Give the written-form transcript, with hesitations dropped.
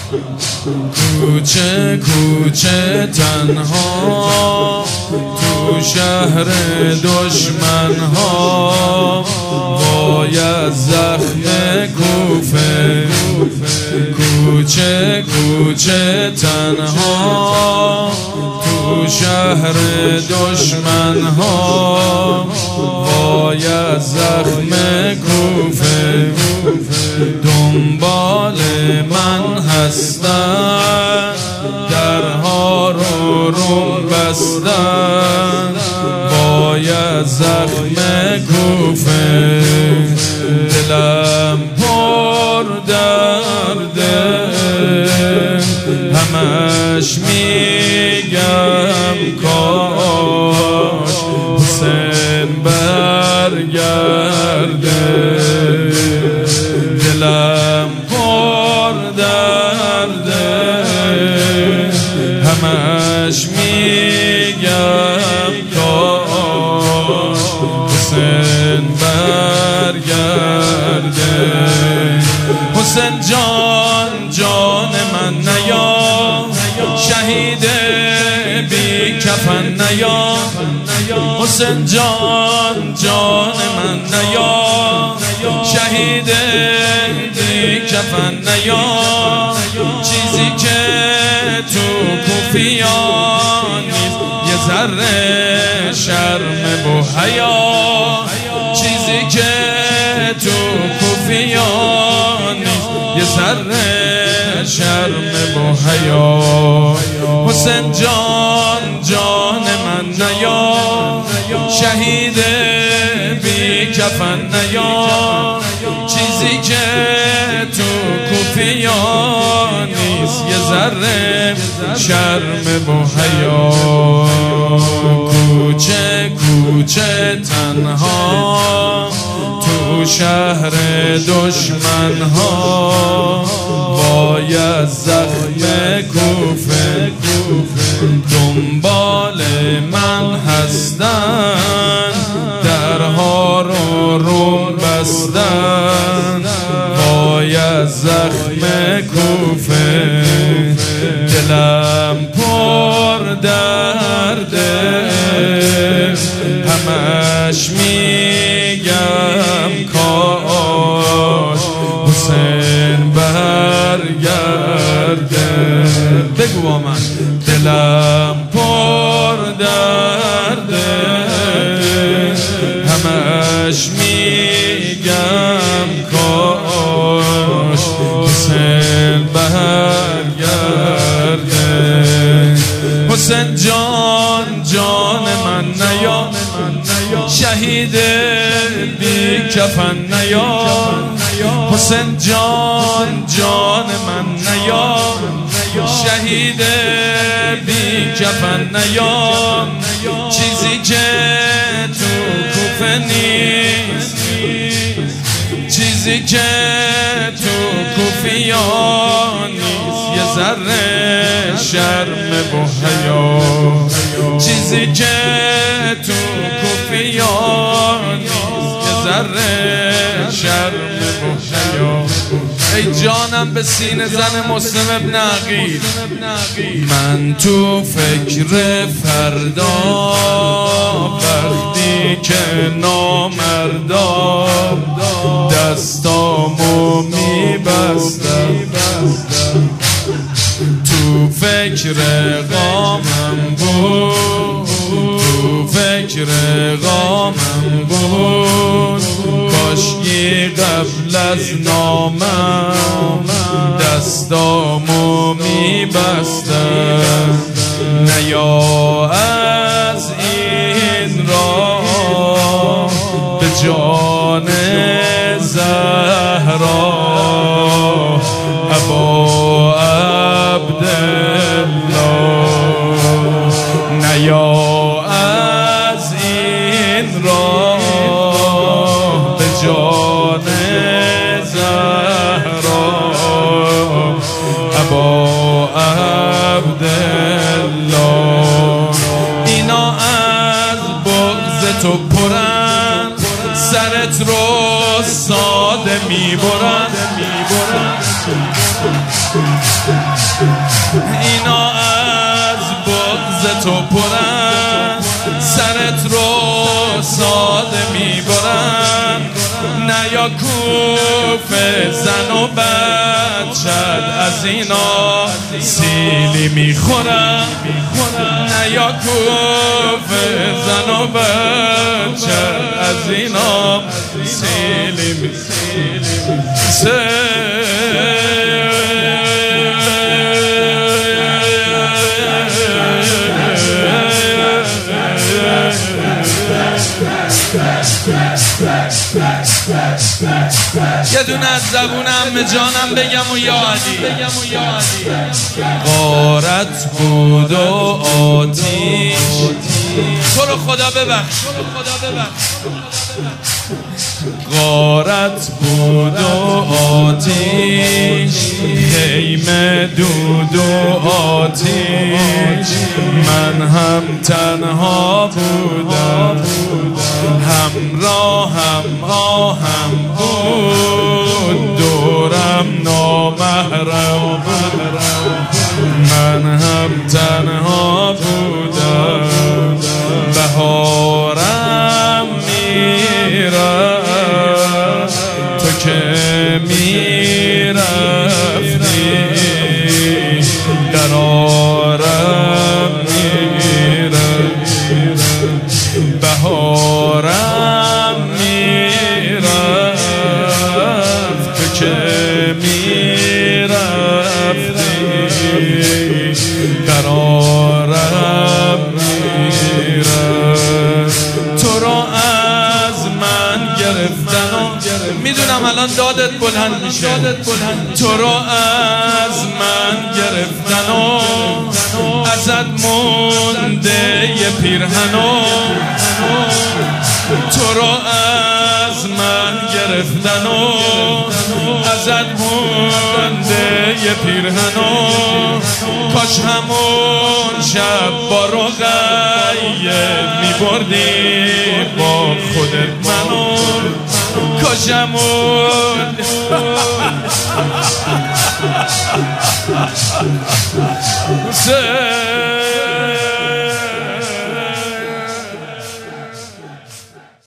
کوچه کوچه تنها تو شهر دشمن ها، وای از زخم کوفه. کوچه کوچه تنها تو شهر دشمن ها، وای از زخم کوفه. دنبال من هستن، درها رو روم بستن، وای از زخم کوفه. دلم پر درده، همش میگم کاش حسین برگرده. دلم پر درده، همش میگم کاش حسین برگرده. حسین جان جان من نیا، شهید بی کفن نیا. حسین جان جان من نیا، شهید بی کفن نیا. چیزی که تو کوفیان نیست، یه ذره شرم و حیا. چیزی که تو کوفیان نیست، یه ذره شرم و حیا. حسین جان جان من نیا، شهید بی کفن نیا. چیزی که تو کوفیان نیست، یه ذره شرم و حیا. کوچه کوچه تنها تو شهر دشمن ها، وای از زخم کوفه. دنبال من هستن، درها رو روم بستن، وای از زخم کوفه. دلم پر درده، همش میگم کاش حسین برگرده. بگو با من. دلم پر درده، همش میگم کاش حسین برگرده. حسین جان جان من نیا، شهید بی کفن نیا. حسین جان جان من نیا، شهید بی کفن نیا. چیزی که تو کوفه نیست، چیزی که تو کوفیان نیست، یه ذره شرم و حیا. چیزی که تو کوفیان نیست، یه ذره شرم و حیا. ای جانم به سینه زن مسلم ابن عقیل، من تو فکر فردا، وقتی که نامردا دستامو میبستم. تو فکر غامم بود، تو فکر غامم بود، کاشکی قبل از نامم دستامو میبستم. نیا از این راه به جان زهرا، ابا عبدالله. نیا از این راه به جان زهرا، ابا عبدالله. اینا از بغض تو پرن، سرت رو ساده میبرن. اینا از بغض تو پرن، سرت رو ساده میبرن. نیا کوفه زن و بچت از اینا سیلی میخورن. نیا کوفه زن و بچت از اینا سیلی میخورن. یه دونه از زبونم به جانم بگم و یا علی. غارت بود و آتیش، تو رو خدا ببخش. غارت بود و آتیش، خیمه دود و آتیش. من هم تنها بودم، همراهم آهم بود، دورم نامحرم. من هم تنها بودم، بهارم میرفت، تو که میرفتی قرارم میرفت. بهارم میرفت، تو که میرفتی قرارم میرفت. تو رو از من گرفتن و میدونم الان دادت بلند میشه. تو رو از من گرفتن و ازت مونده یه پیرهن و تو رو از من گرفتن و ازت مونده یه پیرهن و کاش همون شب با رقیه میبردی با خودت منو. کاش همون